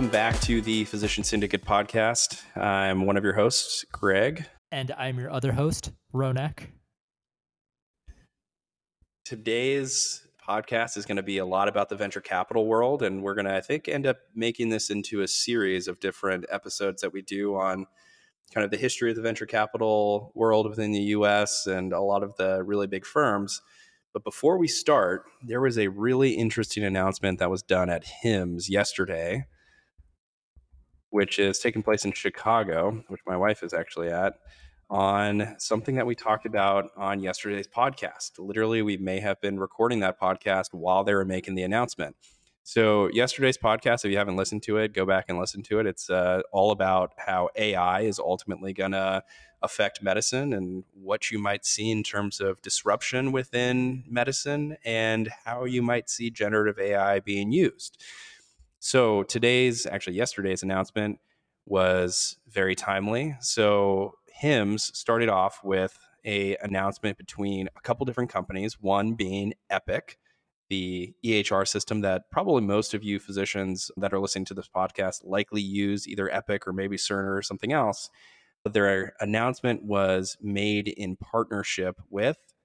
Welcome back to the Physician Syndicate podcast. I'm one of your hosts, Greg. And I'm your other host, Ronak. Today's podcast is going to be a lot about the venture capital world, and we're going to, I think, end up making this into a series of different episodes that we do on kind of the history of the venture capital world within the US and a lot of the really big firms. But before we start, there was a really interesting announcement that was done at HIMSS yesterday, which is taking place in Chicago, which my wife is actually at, on something that we talked about on yesterday's podcast. Literally, we may have been recording that podcast while they were making the announcement. So yesterday's podcast, if you haven't listened to it, go back and listen to it. It's all about how AI is ultimately going to affect medicine and what you might see in terms of disruption within medicine and how you might see generative AI being used. So yesterday's announcement was very timely. So HIMSS started off with an announcement between a couple different companies, one being Epic, the EHR system that probably most of you physicians that are listening to this podcast likely use either Epic or maybe Cerner or something else. But their announcement was made in partnership with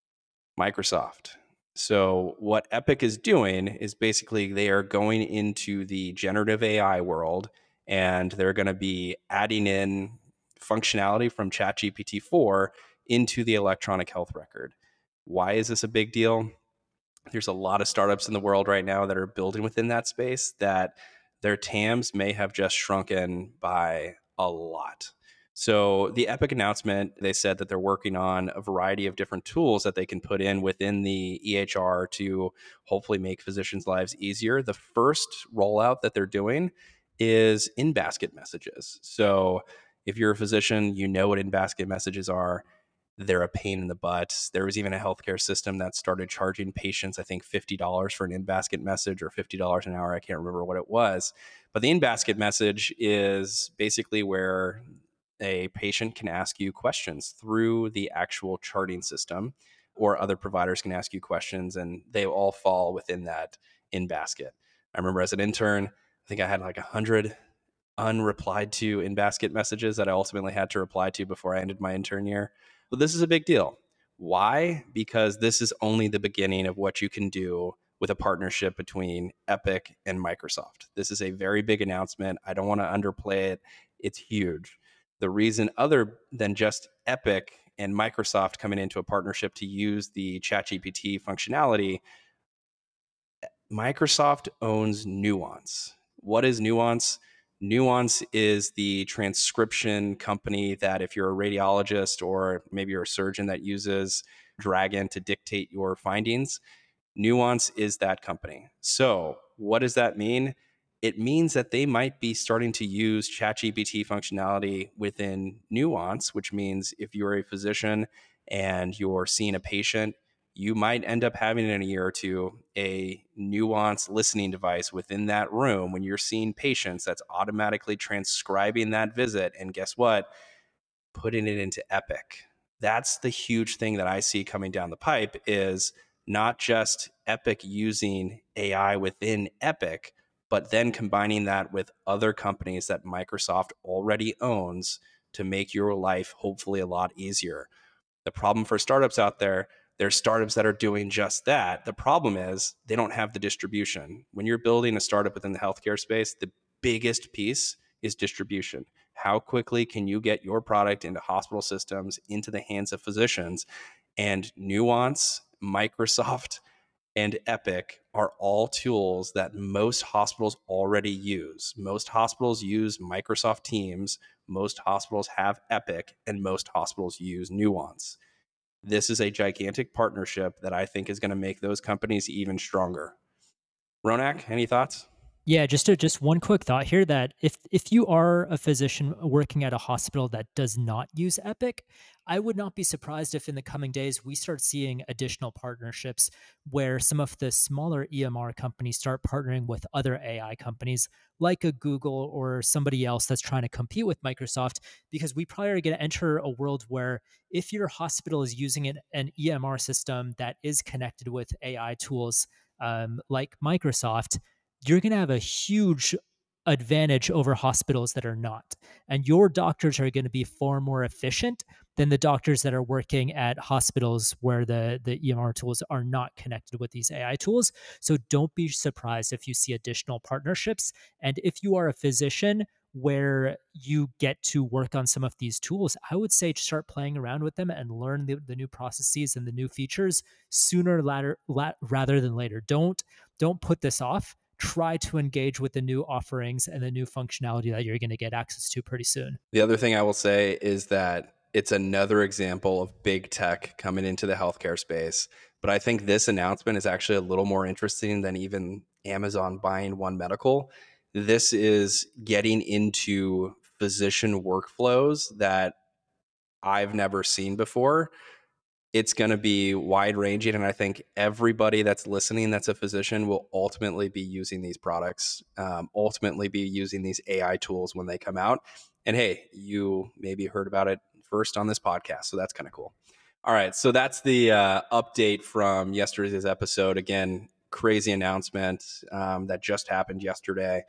Microsoft. So what Epic is doing is basically they are going into the generative AI world and they're going to be adding in functionality from ChatGPT 4 into the electronic health record. Why is this a big deal? There's a lot of startups in the world right now that are building within that space that their TAMs may have just shrunken by a lot. So the Epic announcement, they said that they're working on a variety of different tools that they can put in within the EHR to hopefully make physicians' lives easier. The first rollout that they're doing is in-basket messages. So if you're a physician, you know what in-basket messages are. They're a pain in the butt. There was even a healthcare system that started charging patients, I think, $50 for an in-basket message or $50 an hour. I can't remember what it was. But the in-basket message is basically where a patient can ask you questions through the actual charting system, or other providers can ask you questions, and they all fall within that in-basket. I remember as an intern, I think I had like 100 unreplied to in-basket messages that I ultimately had to reply to before I ended my intern year. But this is a big deal. Why? Because this is only the beginning of what you can do with a partnership between Epic and Microsoft. This is a very big announcement. I don't want to underplay it. It's huge. The reason, other than just Epic and Microsoft coming into a partnership to use the ChatGPT functionality, Microsoft owns Nuance. What is Nuance? Nuance is the transcription company that if you're a radiologist or maybe you're a surgeon that uses Dragon to dictate your findings, Nuance is that company. So what does that mean? It means that they might be starting to use ChatGPT functionality within Nuance, which means if you're a physician and you're seeing a patient, you might end up having in a year or two a Nuance listening device within that room when you're seeing patients that's automatically transcribing that visit. And guess what? Putting it into Epic. That's the huge thing that I see coming down the pipe is not just Epic using AI within Epic, but then combining that with other companies that Microsoft already owns to make your life hopefully a lot easier. The problem for startups out there, there's startups that are doing just that. The problem is they don't have the distribution. When you're building a startup within the healthcare space, the biggest piece is distribution. How quickly can you get your product into hospital systems, into the hands of physicians? And Nuance, Microsoft, and Epic are all tools that most hospitals already use. Most hospitals use Microsoft Teams, most hospitals have Epic, and most hospitals use Nuance. This is a gigantic partnership that I think is going to make those companies even stronger. Ronak, any thoughts? Yeah, just one quick thought here that if you are a physician working at a hospital that does not use Epic, I would not be surprised if in the coming days we start seeing additional partnerships where some of the smaller EMR companies start partnering with other AI companies like a Google or somebody else that's trying to compete with Microsoft, because we probably are going to enter a world where if your hospital is using an EMR system that is connected with AI tools like Microsoft, you're going to have a huge advantage over hospitals that are not. And your doctors are going to be far more efficient than the doctors that are working at hospitals where the EMR tools are not connected with these AI tools. So don't be surprised if you see additional partnerships. And if you are a physician where you get to work on some of these tools, I would say start playing around with them and learn the new processes and the new features sooner rather than later. Don't put this off. Try to engage with the new offerings and the new functionality that you're going to get access to pretty soon. The other thing I will say is that it's another example of big tech coming into the healthcare space. But I think this announcement is actually a little more interesting than even Amazon buying One Medical. This is getting into physician workflows that I've never seen before. It's going to be wide ranging. And I think everybody that's listening that's a physician will ultimately be using these products, ultimately be using these AI tools when they come out. And hey, you maybe heard about it first on this podcast. So that's kind of cool. All right. So that's the update from yesterday's episode. Again, crazy announcement that just happened yesterday.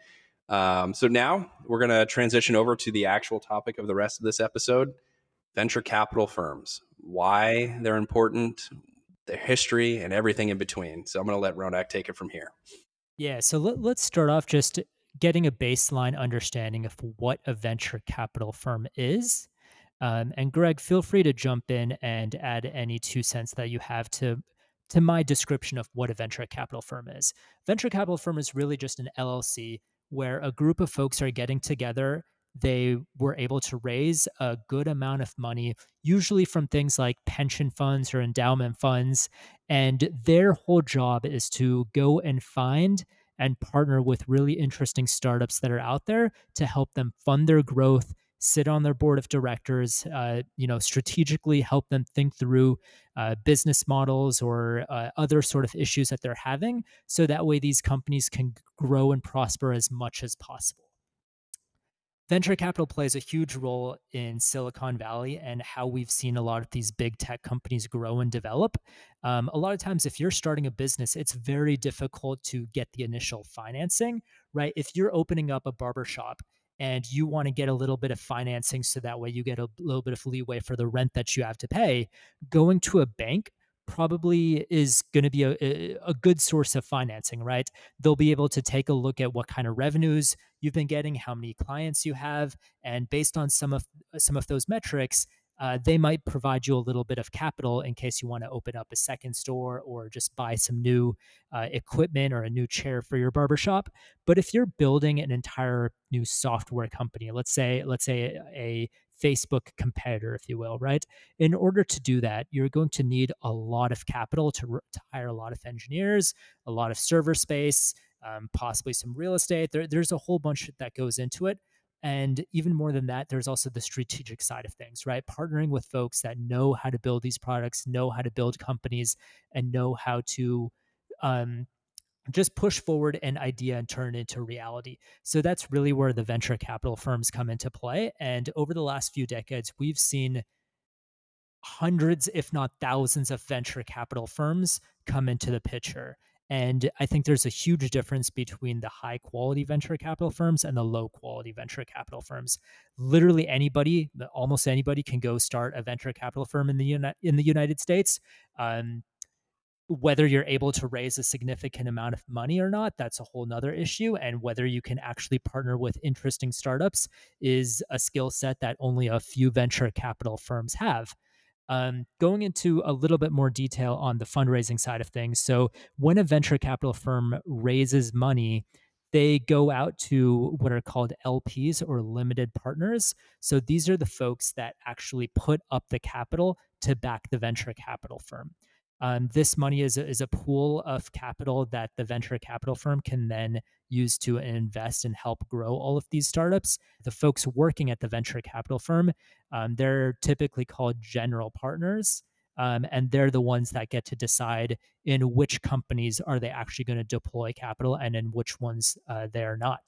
So now we're going to transition over to the actual topic of the rest of this episode: venture capital firms, why they're important, their history, and everything in between. So I'm going to let Ronak take it from here. Yeah, so let's start off just getting a baseline understanding of what a venture capital firm is. And Greg, feel free to jump in and add any 2 cents that you have to my description of what a venture capital firm is. Venture capital firm is really just an LLC where a group of folks are getting together. They were able to raise a good amount of money, usually from things like pension funds or endowment funds. And their whole job is to go and find and partner with really interesting startups that are out there to help them fund their growth, sit on their board of directors, strategically help them think through business models or other sort of issues that they're having, so that way these companies can grow and prosper as much as possible. Venture capital plays a huge role in Silicon Valley and how we've seen a lot of these big tech companies grow and develop. A lot of times, if you're starting a business, it's very difficult to get the initial financing, right? If you're opening up a barbershop and you want to get a little bit of financing so that way you get a little bit of leeway for the rent that you have to pay, going to a bank probably is going to be a good source of financing, right? They'll be able to take a look at what kind of revenues you've been getting, how many clients you have, and based on some of those metrics, they might provide you a little bit of capital in case you want to open up a second store or just buy some new equipment or a new chair for your barbershop. But if you're building an entire new software company, let's say a Facebook competitor, if you will, right? In order to do that, you're going to need a lot of capital to hire a lot of engineers, a lot of server space, possibly some real estate. There's a whole bunch that goes into it. And even more than that, there's also the strategic side of things, right? Partnering with folks that know how to build these products, know how to build companies, and know how to um, just push forward an idea and turn it into reality. So that's really where the venture capital firms come into play. And over the last few decades, we've seen hundreds, if not thousands, of venture capital firms come into the picture. And I think there's a huge difference between the high quality venture capital firms and the low quality venture capital firms. Literally anybody, almost anybody, can go start a venture capital firm in the United States. Whether you're able to raise a significant amount of money or not, that's a whole nother issue. And whether you can actually partner with interesting startups is a skill set that only a few venture capital firms have. Going into a little bit more detail on the fundraising side of things. So, when a venture capital firm raises money, they go out to what are called LPs or limited partners. So, these are the folks that actually put up the capital to back the venture capital firm. This money is a pool of capital that the venture capital firm can then use to invest and help grow all of these startups. The folks working at the venture capital firm, they're typically called general partners. And they're the ones that get to decide in which companies are they actually going to deploy capital and in which ones they're not.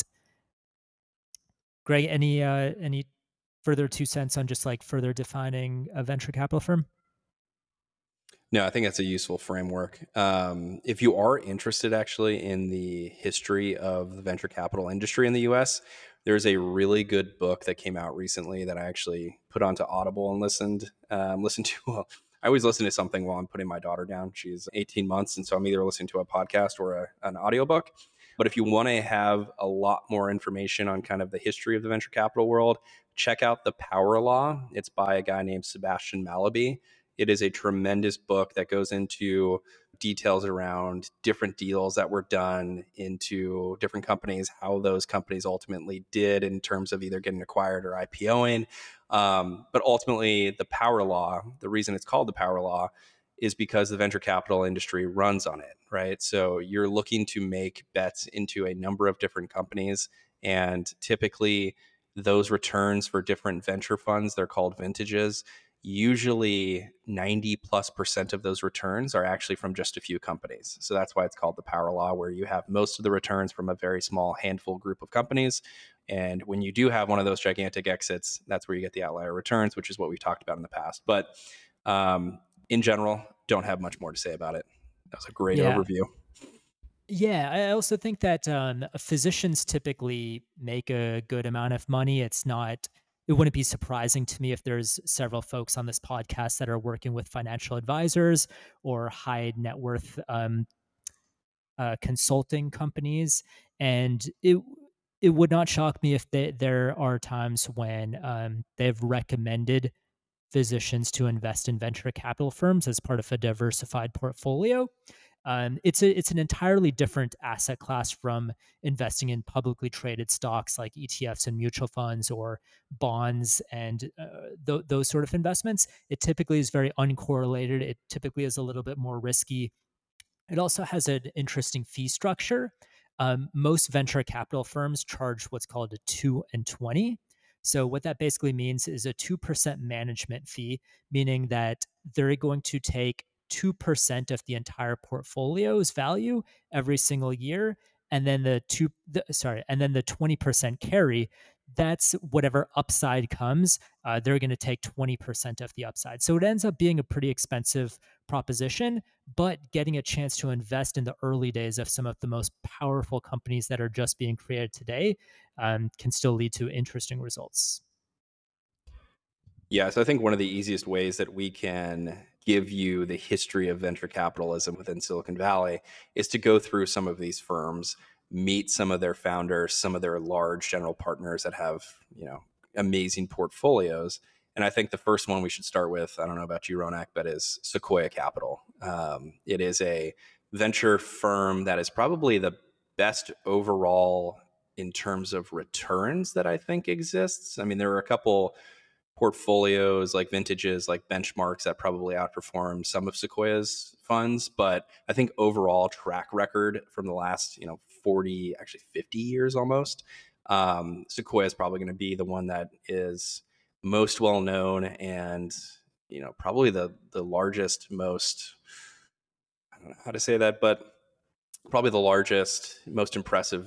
Greg, any further 2 cents on just like further defining a venture capital firm? No, I think that's a useful framework. If you are interested actually in the history of the venture capital industry in the US, there's a really good book that came out recently that I actually put onto Audible and listened to. Well, I always listen to something while I'm putting my daughter down. She's 18 months, and so I'm either listening to a podcast or an audiobook. But if you want to have a lot more information on kind of the history of the venture capital world, check out The Power Law. It's by a guy named Sebastian Mallaby. It is a tremendous book that goes into details around different deals that were done into different companies, how those companies ultimately did in terms of either getting acquired or IPOing. But ultimately, the power law, the reason it's called the power law is because the venture capital industry runs on it, right? So you're looking to make bets into a number of different companies. And typically, those returns for different venture funds, they're called vintages, usually 90+% of those returns are actually from just a few companies. So that's why it's called the power law, where you have most of the returns from a very small handful group of companies. And when you do have one of those gigantic exits, that's where you get the outlier returns, which is what we've talked about in the past. But in general, don't have much more to say about it. That was a great Yeah. overview. Yeah, I also think that physicians typically make a good amount of money. It wouldn't be surprising to me if there's several folks on this podcast that are working with financial advisors or high net worth consulting companies, and it would not shock me if there are times when they've recommended physicians to invest in venture capital firms as part of a diversified portfolio. It's an entirely different asset class from investing in publicly traded stocks like ETFs and mutual funds or bonds and those sort of investments. It typically is very uncorrelated. It typically is a little bit more risky. It also has an interesting fee structure. Most venture capital firms charge what's called a 2 and 20. So, what that basically means is a 2% management fee, meaning that they're going to take 2% of the entire portfolio's value every single year. And then and then the 20% carry, that's whatever upside comes, they're going to take 20% of the upside. So it ends up being a pretty expensive proposition, but getting a chance to invest in the early days of some of the most powerful companies that are just being created today can still lead to interesting results. Yeah, so I think one of the easiest ways that we can give you the history of venture capitalism within Silicon Valley is to go through some of these firms, meet some of their founders, some of their large general partners that have, amazing portfolios. And I think the first one we should start with, I don't know about you, Ronak, but is Sequoia Capital. It is a venture firm that is probably the best overall in terms of returns that I think exists. I mean, there are a couple portfolios like vintages like benchmarks that probably outperform some of Sequoia's funds, but I think overall track record from the last 40, actually 50 years almost, Sequoia is probably going to be the one that is most well known and probably the largest, most, I don't know how to say that, but probably the largest, most impressive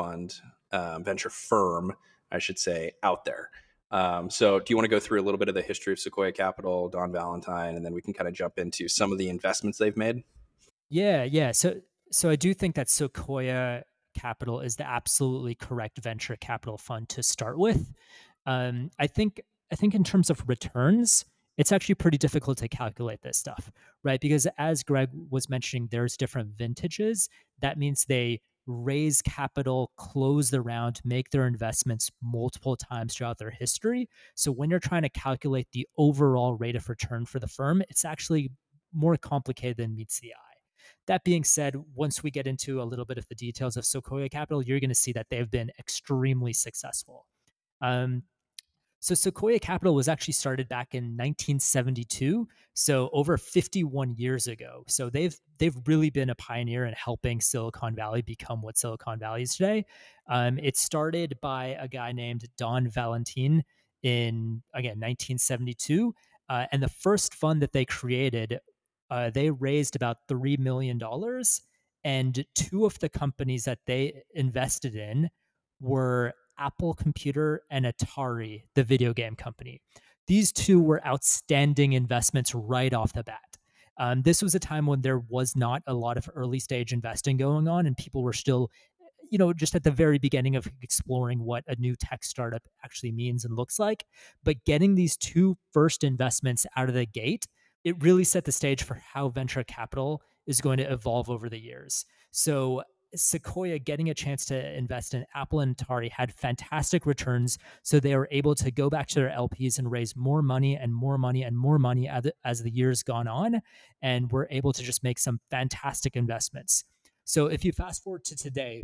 venture firm, I should say, out there. So, do you want to go through a little bit of the history of Sequoia Capital, Don Valentine, and then we can kind of jump into some of the investments they've made? Yeah. So I do think that Sequoia Capital is the absolutely correct venture capital fund to start with. Um, I think I think in terms of returns, it's actually pretty difficult to calculate this stuff, right? Because as Greg was mentioning, there's different vintages. That means they raise capital, close the round, make their investments multiple times throughout their history. So when you're trying to calculate the overall rate of return for the firm, it's actually more complicated than meets the eye. That being said, once we get into a little bit of the details of Sequoia Capital, you're going to see that they've been extremely successful. Um, so Sequoia Capital was actually started back in 1972, so over 51 years ago. So they've really been a pioneer in helping Silicon Valley become what Silicon Valley is today. It started by a guy named Don Valentine in again 1972, and the first fund that they created, they raised about $3 million, and two of the companies that they invested in were Apple Computer and Atari, the video game company. These two were outstanding investments right off the bat. This was a time when there was not a lot of early stage investing going on, and people were still, just at the very beginning of exploring what a new tech startup actually means and looks like. But getting these two first investments out of the gate, it really set the stage for how venture capital is going to evolve over the years. So Sequoia getting a chance to invest in Apple and Atari had fantastic returns. So they were able to go back to their LPs and raise more money and more money and more money as the years gone on, and were able to just make some fantastic investments. So if you fast forward to today,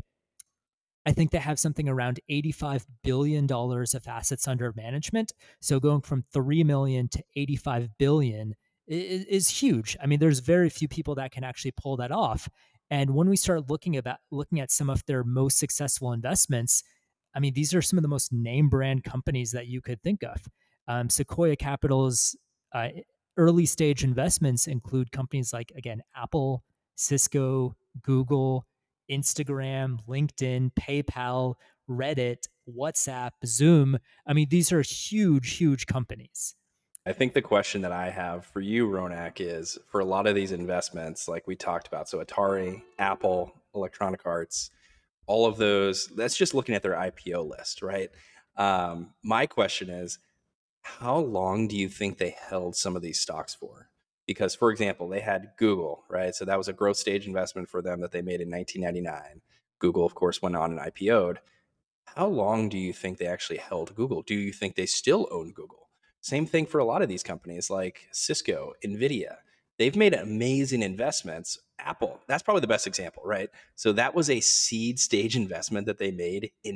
I think they have something around $85 billion of assets under management. So going from 3 million to 85 billion is huge. I mean, there's very few people that can actually pull that off. And when we start looking at some of their most successful investments, I mean, these are some of the most name brand companies that you could think of. Sequoia Capital's uh, early stage investments include companies like, again, Apple, Cisco, Google, Instagram, LinkedIn, PayPal, Reddit, WhatsApp, Zoom. I mean, these are huge, huge companies. I think the question that I have for you, Ronak, is for a lot of these investments, like we talked about, so Atari, Apple, Electronic Arts, all of those, that's just looking at their IPO list, right? My question is, how long do you think they held some of these stocks for? Because, for example, they had Google, right? So that was a growth stage investment for them that they made in 1999. Google, of course, went on and IPO'd. How long do you think they actually held Google? Do you think they still own Google? Same thing for a lot of these companies like Cisco, Nvidia. They've made amazing investments. Apple, that's probably the best example, right? So that was a seed stage investment that they made in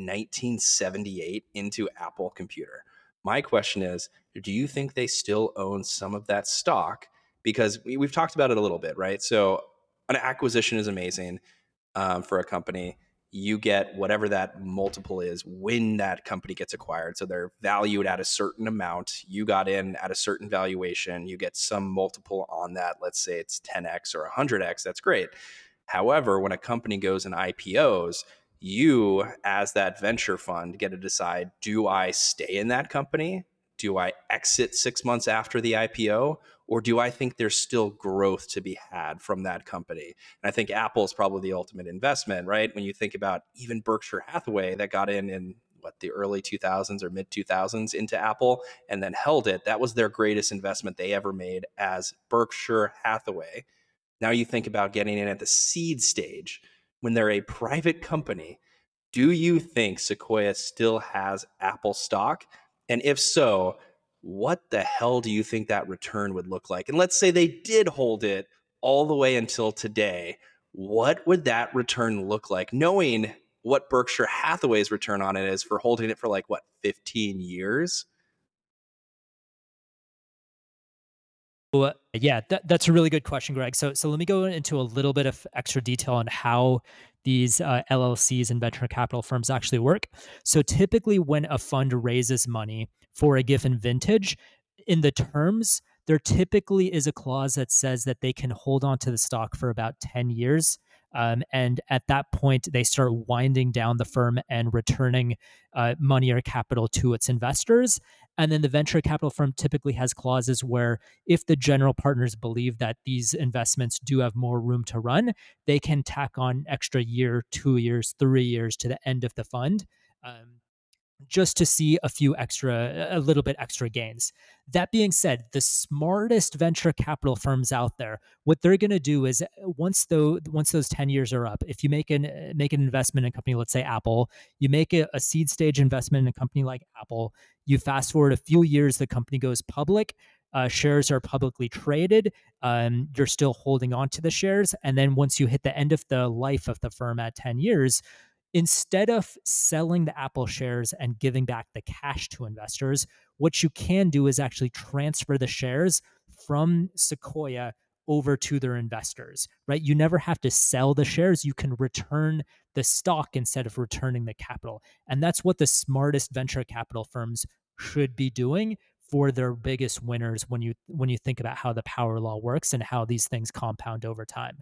1978 into Apple Computer. My question is, do you think they still own some of that stock? Because we've talked about it a little bit, right? So an acquisition is amazing for a company. You get whatever that multiple is when that company gets acquired. So they're valued at a certain amount. You got in at a certain valuation. You get some multiple on that. Let's say it's 10x or 100x. That's great. However, when a company goes and IPOs, you, as that venture fund, get to decide, do I stay in that company? Do I exit 6 months after the IPO? Or do I think there's still growth to be had from that company? And I think Apple is probably the ultimate investment, right? When you think about even Berkshire Hathaway that got in what, the early 2000s or mid 2000s into Apple and then held it, that was their greatest investment they ever made as Berkshire Hathaway. Now you think about getting in at the seed stage when they're a private company. Do you think Sequoia still has Apple stock? And if so, what the hell do you think that return would look like? And let's say they did hold it all the way until today. What would that return look like, knowing what Berkshire Hathaway's return on it is for holding it for like, what, 15 years? Well, yeah, that's a really good question, Greg. So let me go into a little bit of extra detail on how these LLCs and venture capital firms actually work. So typically, when a fund raises money for a given vintage, in the terms, there typically is a clause that says that they can hold on to the stock for about 10 years. And at that point, they start winding down the firm and returning money or capital to its investors. And then the venture capital firm typically has clauses where if the general partners believe that these investments do have more room to run, they can tack on extra year, 2 years, 3 years to the end of the fund. Just to see a little bit extra gains. That being said, the smartest venture capital firms out there, what they're going to do is once those 10 years are up, if you make an investment in a company, let's say Apple, you make a seed stage investment in a company like Apple, you fast forward a few years, the company goes public, shares are publicly traded, you're still holding on to the shares, and then once you hit the end of the life of the firm at 10 years, instead of selling the Apple shares and giving back the cash to investors, what you can do is actually transfer the shares from Sequoia over to their investors, right? You never have to sell the shares. You can return the stock instead of returning the capital. And that's what the smartest venture capital firms should be doing for their biggest winners when you think about how the power law works and how these things compound over time.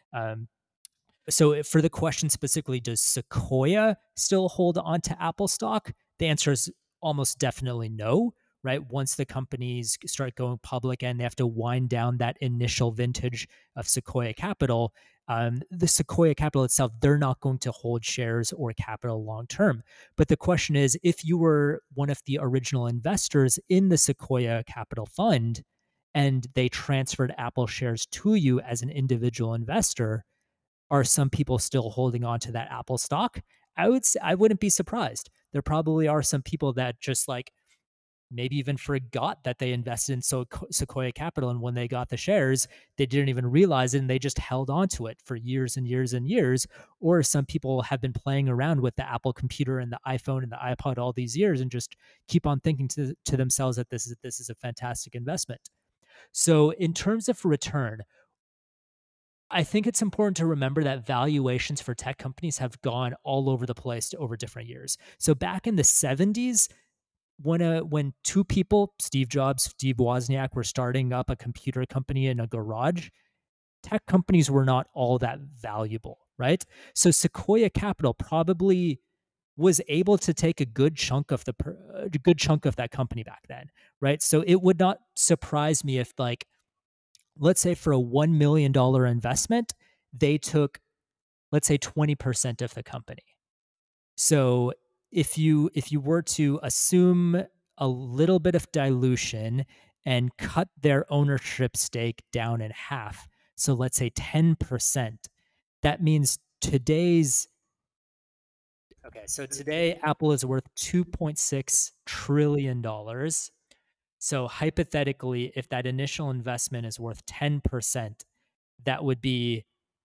So for the question specifically, does Sequoia still hold on to Apple stock? The answer is almost definitely no, right? Once the companies start going public and they have to wind down that initial vintage of Sequoia Capital, the Sequoia Capital itself, they're not going to hold shares or capital long term. But the question is, if you were one of the original investors in the Sequoia Capital Fund and they transferred Apple shares to you as an individual investor, are some people still holding on to that Apple stock? I would say I wouldn't be surprised. There probably are some people that just like maybe even forgot that they invested in Sequoia Capital, and when they got the shares, they didn't even realize it and they just held on to it for years and years and years. Or some people have been playing around with the Apple computer and the iPhone and the iPod all these years and just keep on thinking to themselves that this is a fantastic investment. So in terms of return, I think it's important to remember that valuations for tech companies have gone all over the place over different years. So back in the 70s, when two people, Steve Jobs, Steve Wozniak, were starting up a computer company in a garage, tech companies were not all that valuable, right? So Sequoia Capital probably was able to take a good chunk of that company back then, right? So it would not surprise me if, like, let's say for a $1 million investment, they took, let's say, 20% of the company. So if you were to assume a little bit of dilution and cut their ownership stake down in half, so let's say 10%, that means today's okay, so today Apple is worth $2.6 trillion. So hypothetically, if that initial investment is worth 10%, that would be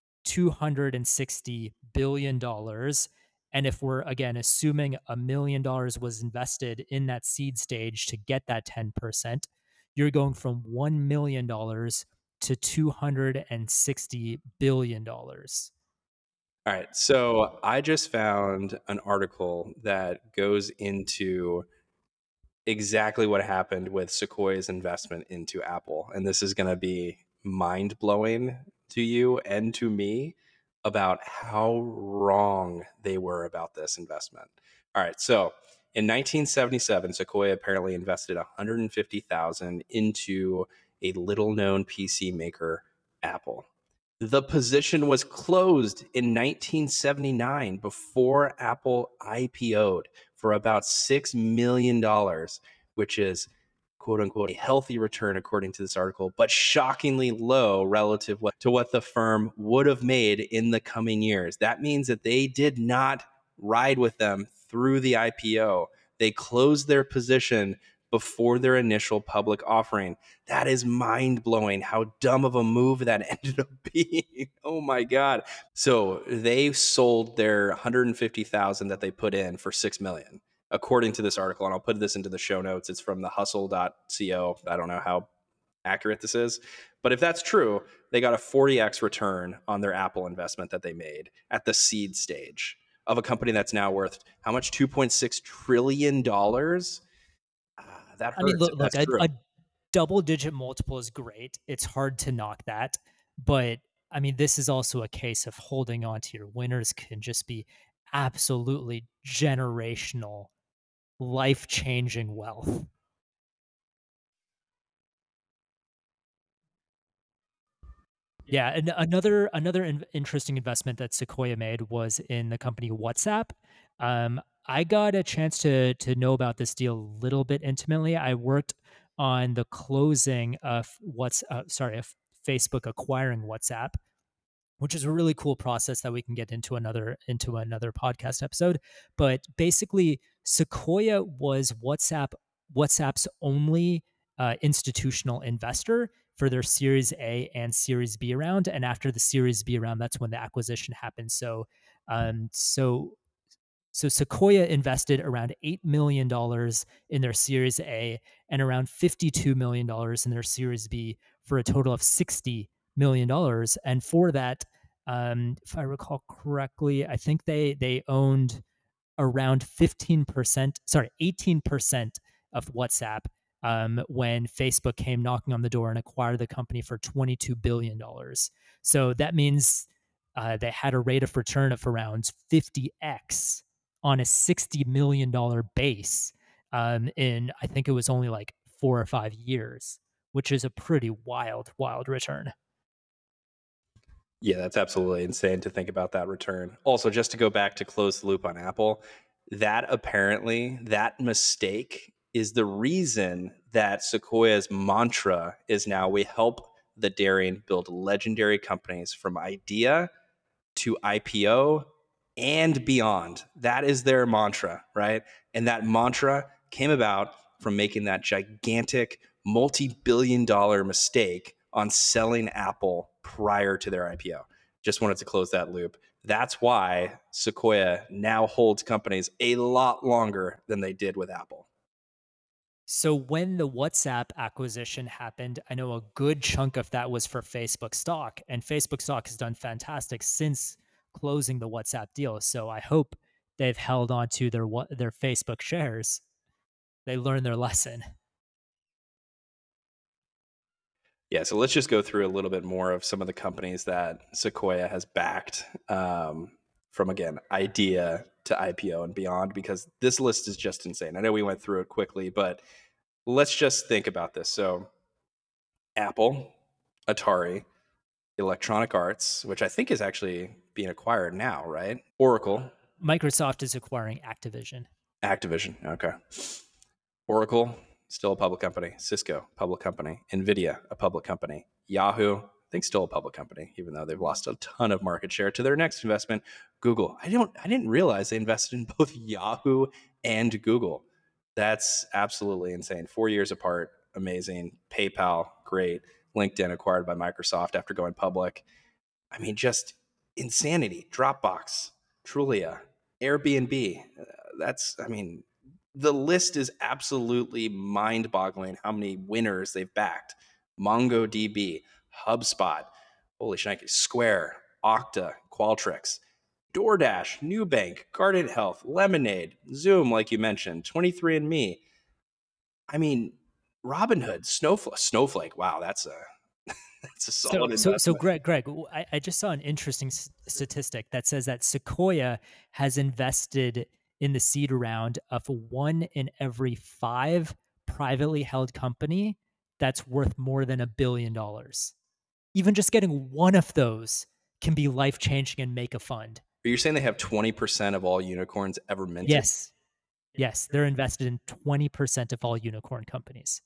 $260 billion. And if we're, again, assuming $1 million was invested in that seed stage to get that 10%, you're going from $1 million to $260 billion. All right. So I just found an article that goes into exactly what happened with Sequoia's investment into Apple. And this is going to be mind blowing to you and to me about how wrong they were about this investment. All right. So in 1977, Sequoia apparently invested 150,000 into a little known PC maker, Apple. The position was closed in 1979 before Apple IPO'd for about $6 million, which is quote unquote a healthy return according to this article, but shockingly low relative to what the firm would have made in the coming years. That means that they did not ride with them through the IPO. They closed their position before their initial public offering. That is mind blowing how dumb of a move that ended up being. Oh my God. So they sold their 150,000 that they put in for 6 million, according to this article. And I'll put this into the show notes. It's from the hustle.co. I don't know how accurate this is, but if that's true, they got a 40x return on their Apple investment that they made at the seed stage of a company that's now worth how much? $2.6 trillion. That I mean, hurts look, if look that's a, true. a double-digit multiple is great. It's hard to knock that. But I mean, this is also a case of holding on to your winners can just be absolutely generational, life-changing wealth. Yeah, and another interesting investment that Sequoia made was in the company WhatsApp. I got a chance to know about this deal a little bit intimately. I worked on the closing of of Facebook acquiring WhatsApp, which is a really cool process that we can get into another podcast episode. But basically, Sequoia was WhatsApp's only institutional investor for their Series A and Series B round. And after the Series B round, that's when the acquisition happened. Um, so so Sequoia invested around $8 million in their Series A and around $52 million in their Series B for a total of $60 million. And for that, if I recall correctly, I think they owned around 15%, sorry, 18% of WhatsApp when Facebook came knocking on the door and acquired the company for $22 billion. So that means they had a rate of return of around 50x on a $60 million base. in I think it was only like 4 or 5 years, which is a pretty wild return. Yeah, that's absolutely insane to think about that return. Also, just to go back to close the loop on Apple, that mistake is the reason that Sequoia's mantra is now we help the daring build legendary companies from idea to IPO and beyond. That is their mantra, right? And that mantra came about from making that gigantic multi-billion dollar mistake on selling Apple prior to their IPO. Just wanted to close that loop. That's why Sequoia now holds companies a lot longer than they did with Apple. So when the WhatsApp acquisition happened, I know a good chunk of that was for Facebook stock, and Facebook stock has done fantastic since closing the WhatsApp deal. So I hope they've held on to their Facebook shares. They learned their lesson. Yeah, so let's just go through a little bit more of some of the companies that Sequoia has backed from, again, idea to IPO and beyond, because this list is just insane. I know we went through it quickly, but let's just think about this. So, Apple, Atari, Electronic Arts, which I think is actually being acquired now, right? Oracle, Microsoft is acquiring Activision. Activision, okay. Oracle, still a public company. Cisco, public company. Nvidia, a public company. Yahoo, I think still a public company, even though they've lost a ton of market share to their next investment. Google, I didn't realize they invested in both Yahoo and Google. That's absolutely insane. 4 years apart, amazing. PayPal, great. LinkedIn acquired by Microsoft after going public. I mean, just insanity. Dropbox, Trulia, Airbnb. I mean, the list is absolutely mind boggling how many winners they've backed. MongoDB, HubSpot, holy shnikes, Square, Okta, Qualtrics, DoorDash, Nubank, Guardant Health, Lemonade, Zoom, like you mentioned, 23andMe. I mean, Robinhood, Snowflake. Wow, that's a that's a solid So investment. Greg, I just saw an interesting statistic that says that Sequoia has invested in the seed round of 1 in every 5 privately held company that's worth more than $1 billion. Even just getting one of those can be life changing and make a fund. Are you saying they have 20% of all unicorns ever minted? Yes, yes, they're invested in 20% of all unicorn companies.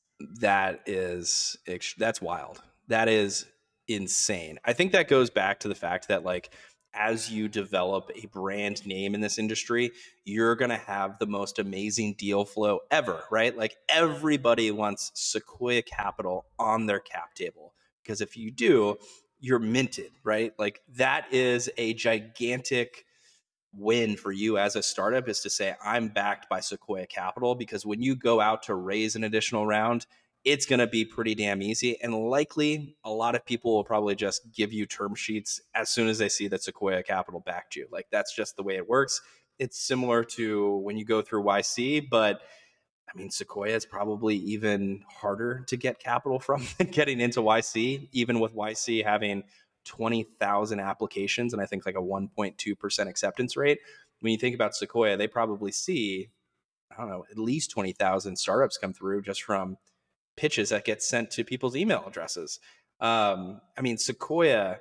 That's wild. That is insane. I think that goes back to the fact that, like, as you develop a brand name in this industry, you're going to have the most amazing deal flow ever, right? Like, everybody wants Sequoia Capital on their cap table, because if you do, you're minted, right? Like, that is a gigantic win for you as a startup, is to say, I'm backed by Sequoia Capital, because when you go out to raise an additional round, it's going to be pretty damn easy. And likely a lot of people will probably just give you term sheets as soon as they see that Sequoia Capital backed you. Like, that's just the way it works. It's similar to when you go through YC, but I mean, Sequoia is probably even harder to get capital from than getting into YC, even with YC having 20,000 applications and I think like a 1.2% acceptance rate. When you think about Sequoia, they probably see, I don't know, at least 20,000 startups come through just from pitches that get sent to people's email addresses. I mean, Sequoia,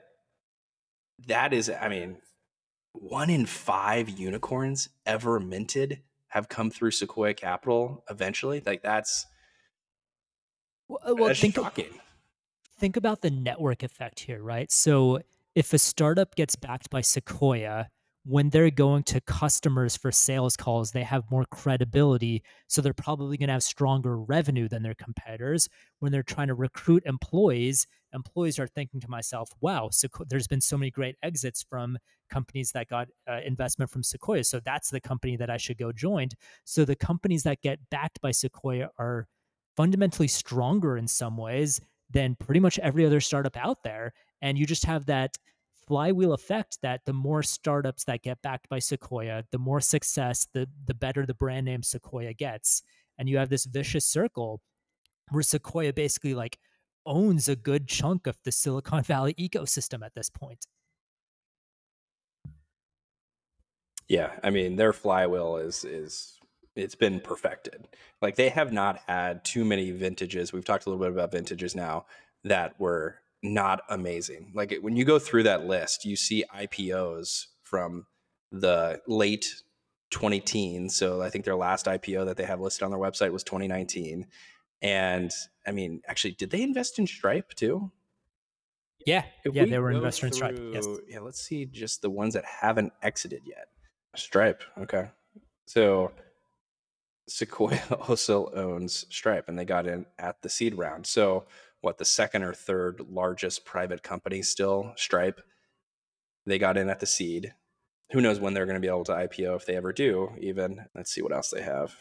I mean, 1 in 5 unicorns ever minted have come through Sequoia Capital eventually. Like, Well, that's shocking. think about the network effect here, right? So if a startup gets backed by Sequoia, when they're going to customers for sales calls, they have more credibility. So they're probably going to have stronger revenue than their competitors. When they're trying to recruit employees, employees are thinking to myself, wow, there's been so many great exits from companies that got investment from Sequoia. So that's the company that I should go join. So the companies that get backed by Sequoia are fundamentally stronger in some ways than pretty much every other startup out there. And you just have that flywheel effect that the more startups that get backed by Sequoia, the more success, the better the brand name Sequoia gets. And you have this vicious circle where Sequoia basically like owns a good chunk of the Silicon Valley ecosystem at this point. Yeah, I mean, their flywheel is it's been perfected. Like they have not had too many vintages. We've talked a little bit about vintages now that were not amazing. Like when you go through that list, you see IPOs from the late 20 teens. So I think their last IPO that they have listed on their website was 2019. And I mean, actually, did they invest in Stripe too? Yeah, If yeah, we they were go investor in Stripe. Yes. through, yeah, let's see just the ones that haven't exited yet. Stripe. Okay. So Sequoia also owns Stripe, and they got in at the seed round. So, what, the second or third largest private company still, Stripe? They got in at the seed. Who knows when they're going to be able to IPO if they ever do, even. Let's see what else they have.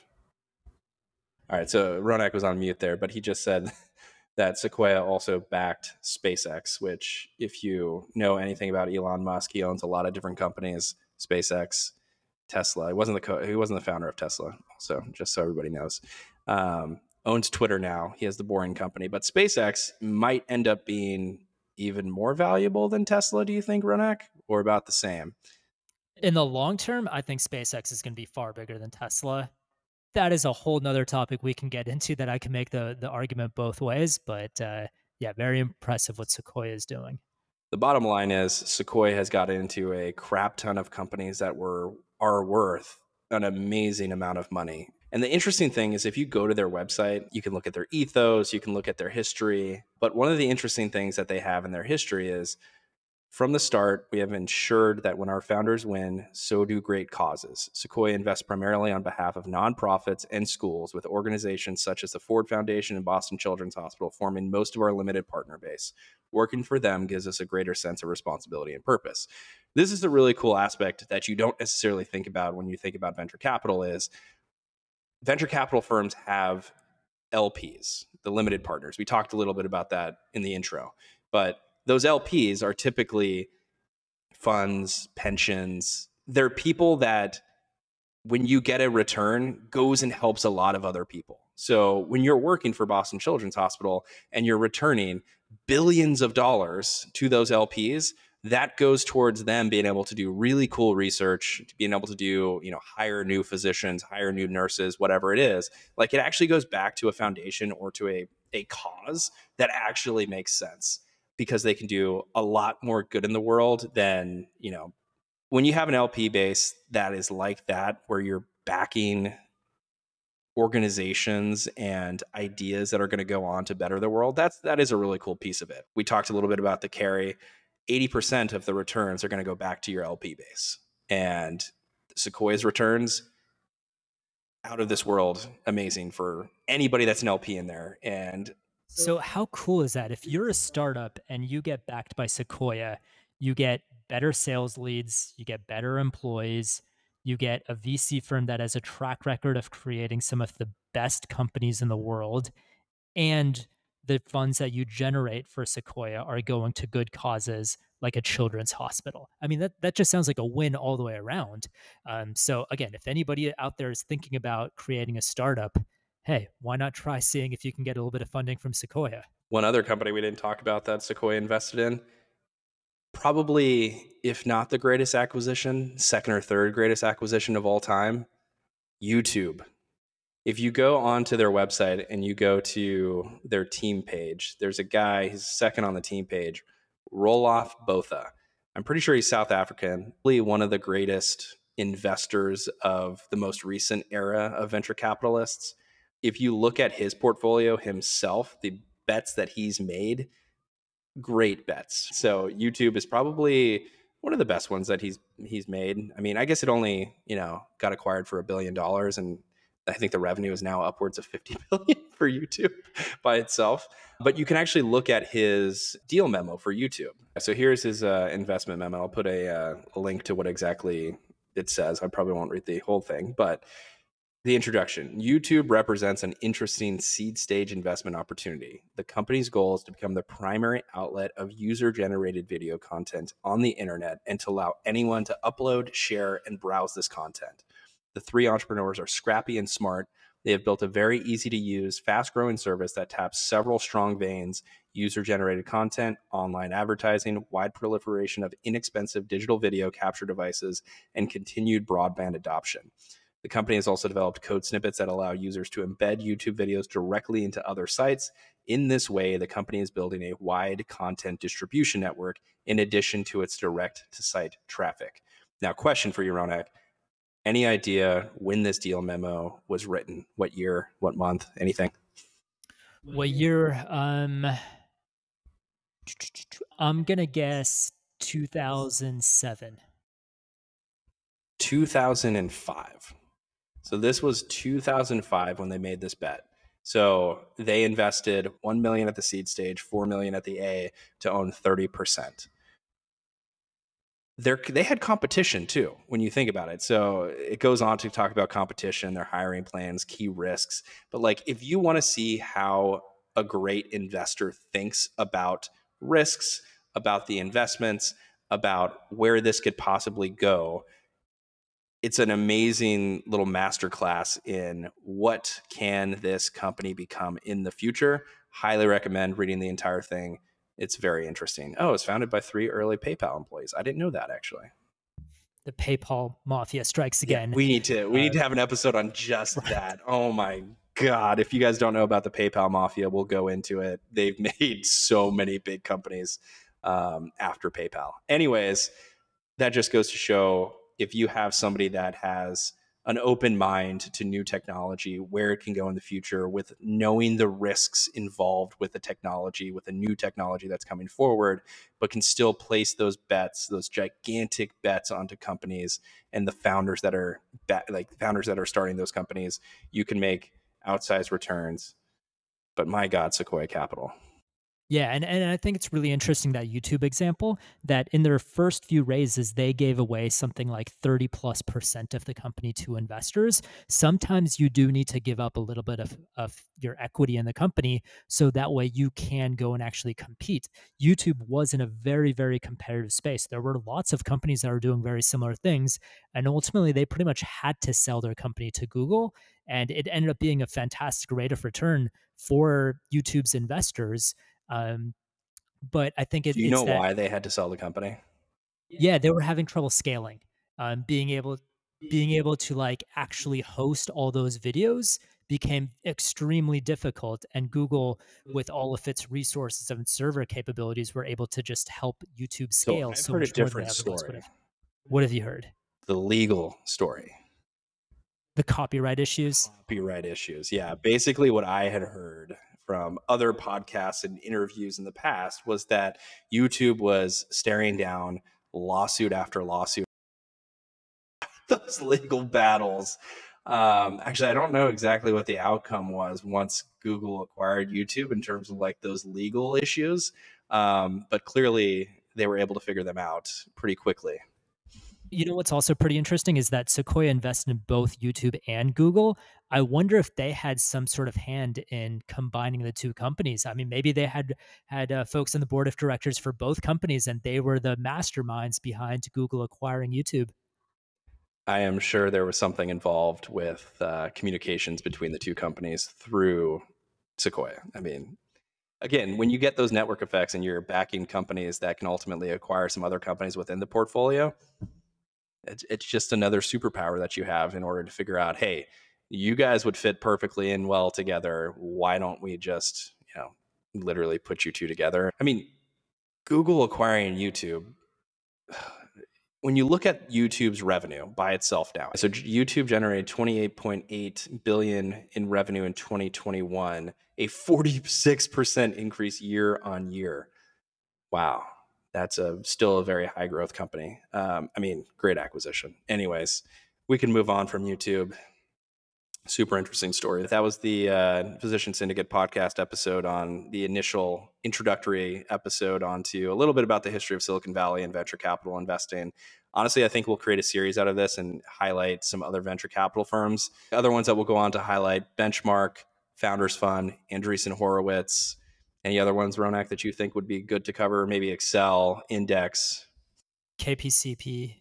All right, so Ronak was on mute there, but he just said that Sequoia also backed SpaceX, which, if you know anything about Elon Musk, he owns a lot of different companies, SpaceX, Tesla. He wasn't the founder of Tesla. Also, just so everybody knows, owns Twitter now. He has the Boring Company, but SpaceX might end up being even more valuable than Tesla. Do you think, Ronak, or about the same? In the long term, I think SpaceX is going to be far bigger than Tesla. That is a whole nother topic we can get into that I can make the argument both ways. But yeah, very impressive what Sequoia is doing. The bottom line is Sequoia has gotten into a crap ton of companies that are worth an amazing amount of money. And the interesting thing is if you go to their website, you can look at their ethos, you can look at their history. But one of the interesting things that they have in their history is from the start, we have ensured that when our founders win, so do great causes. Sequoia invests primarily on behalf of nonprofits and schools, with organizations such as the Ford Foundation and Boston Children's Hospital forming most of our limited partner base. Working for them gives us a greater sense of responsibility and purpose. This is a really cool aspect that you don't necessarily think about when you think about venture capital is venture capital firms have LPs, the limited partners. We talked a little bit about that in the intro, but those LPs are typically funds, pensions. They're people that when you get a return goes and helps a lot of other people. So when you're working for Boston Children's Hospital and you're returning billions of dollars to those LPs, that goes towards them being able to do really cool research, being able to do, hire new physicians, hire new nurses, whatever it is. Like it actually goes back to a foundation or to a cause that actually makes sense because they can do a lot more good in the world than, when you have an LP base that is like that, where you're backing organizations and ideas that are going to go on to better the world, that is a really cool piece of it. We talked a little bit about the carry. 80% of the returns are going to go back to your LP base. And Sequoia's returns, out of this world, amazing for anybody that's an LP in there. And so how cool is that? If you're a startup and you get backed by Sequoia, you get better sales leads, you get better employees, you get a VC firm that has a track record of creating some of the best companies in the world, and the funds that you generate for Sequoia are going to good causes like a children's hospital. I mean, that just sounds like a win all the way around. So again, if anybody out there is thinking about creating a startup, hey, why not try seeing if you can get a little bit of funding from Sequoia? one other company we didn't talk about that Sequoia invested in, probably, if not the greatest acquisition, second or third greatest acquisition of all time, YouTube. If you go onto their website and you go to their team page, there's a guy, he's second on the team page, Roloff Botha. I'm pretty sure he's South African, one of the greatest investors of the most recent era of venture capitalists. If you look at his portfolio himself, the bets that he's made, great bets. So YouTube is probably one of the best ones that he's made. I mean, I guess it only, got acquired for $1 billion, and I think the revenue is now upwards of 50 billion for YouTube by itself. But you can actually look at his deal memo for YouTube. So here's his investment memo. I'll put a link to what exactly it says. I probably won't read the whole thing, but the introduction. YouTube represents an interesting seed stage investment opportunity. The company's goal is to become the primary outlet of user-generated video content on the internet and to allow anyone to upload, share, and browse this content. The three entrepreneurs are scrappy and smart. They have built a very easy-to-use, fast-growing service that taps several strong veins: user-generated content, online advertising, wide proliferation of inexpensive digital video capture devices, and continued broadband adoption. The company has also developed code snippets that allow users to embed YouTube videos directly into other sites. In this way, the company is building a wide content distribution network in addition to its direct to site traffic. Now, question for you, Ronak. Any idea when this deal memo was written? What year? What month? Anything? What year? I'm gonna guess 2007. 2005. So this was 2005 when they made this bet. So they invested 1 million at the seed stage, 4 million at the A to own 30%. They had competition too, when you think about it. So it goes on to talk about competition, their hiring plans, key risks. But like, if you want to see how a great investor thinks about risks, about the investments, about where this could possibly go, it's an amazing little masterclass in what can this company become in the future. Highly recommend reading the entire thing. It's very interesting. Oh, it's founded by 3 early PayPal employees. I didn't know that, actually. The PayPal mafia strikes again. Yeah, we need to have an episode on just right. that. Oh my God. If you guys don't know about the PayPal mafia, we'll go into it. They've made so many big companies after PayPal. Anyways, that just goes to show, if you have somebody that has an open mind to new technology, where it can go in the future, with knowing the risks involved with the technology, with a new technology that's coming forward, but can still place those bets, those gigantic bets onto companies and the founders that are starting those companies, you can make outsized returns. But my God, Sequoia Capital. Yeah, and I think it's really interesting, that YouTube example, that in their first few raises, they gave away something like 30+% of the company to investors. Sometimes you do need to give up a little bit of your equity in the company, so that way you can go and actually compete. YouTube was in a very, very competitive space. There were lots of companies that were doing very similar things, and ultimately they pretty much had to sell their company to Google, and it ended up being a fantastic rate of return for YouTube's investors. But I think do you know why they had to sell the company? Yeah, they were having trouble scaling. Being able to like actually host all those videos became extremely difficult, and Google, with all of its resources and server capabilities, were able to just help YouTube scale so much more than they ever would have. What have you heard? The legal story. The copyright issues? Copyright issues, yeah. Basically what I had heard from other podcasts and interviews in the past was that YouTube was staring down lawsuit after lawsuit. Those legal battles. Actually, I don't know exactly what the outcome was once Google acquired YouTube in terms of like those legal issues. But clearly they were able to figure them out pretty quickly. You know what's also pretty interesting is that Sequoia invested in both YouTube and Google. I wonder if they had some sort of hand in combining the two companies. I mean, maybe they had folks on the board of directors for both companies, and they were the masterminds behind Google acquiring YouTube. I am sure there was something involved with communications between the two companies through Sequoia. I mean, again, when you get those network effects and you're backing companies that can ultimately acquire some other companies within the portfolio, it's just another superpower that you have in order to figure out, hey, you guys would fit perfectly and well together. Why don't we just, literally put you two together? I mean, Google acquiring YouTube, when you look at YouTube's revenue by itself now, so YouTube generated 28.8 billion in revenue in 2021, a 46% increase year on year. Wow. That's still a very high growth company. I mean, great acquisition. Anyways, we can move on from YouTube. Super interesting story. That was the Physician Syndicate podcast episode, on the initial introductory episode onto a little bit about the history of Silicon Valley and venture capital investing. Honestly, I think we'll create a series out of this and highlight some other venture capital firms. The other ones that we'll go on to highlight: Benchmark, Founders Fund, Andreessen Horowitz. Any other ones, Ronak, that you think would be good to cover? Maybe Excel, Index, KPCP.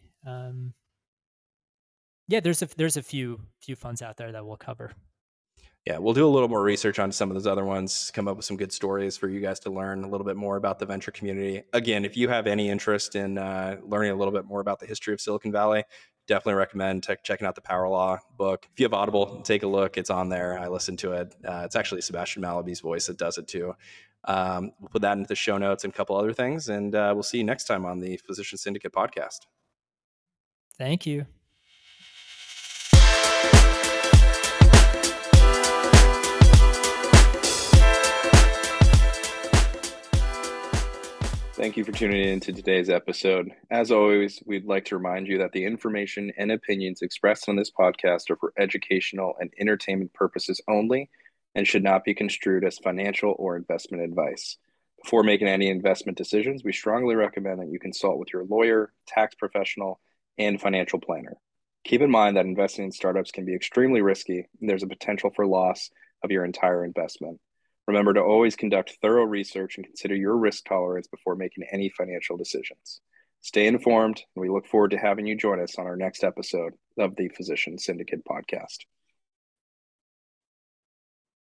Yeah, there's a few funds out there that we'll cover. Yeah, we'll do a little more research on some of those other ones, come up with some good stories for you guys to learn a little bit more about the venture community. Again, if you have any interest in learning a little bit more about the history of Silicon Valley, definitely recommend checking out the Power Law book. If you have Audible, take a look. It's on there. I listened to it. It's actually Sebastian Mallaby's voice that does it too. We'll put that into the show notes and a couple other things. And we'll see you next time on the Physician Syndicate podcast. Thank you. Thank you for tuning in to today's episode. As always, we'd like to remind you that the information and opinions expressed on this podcast are for educational and entertainment purposes only and should not be construed as financial or investment advice. Before making any investment decisions, we strongly recommend that you consult with your lawyer, tax professional, and financial planner. Keep in mind that investing in startups can be extremely risky, and there's a potential for loss of your entire investment. Remember to always conduct thorough research and consider your risk tolerance before making any financial decisions. Stay informed, and we look forward to having you join us on our next episode of the Physician Syndicate podcast.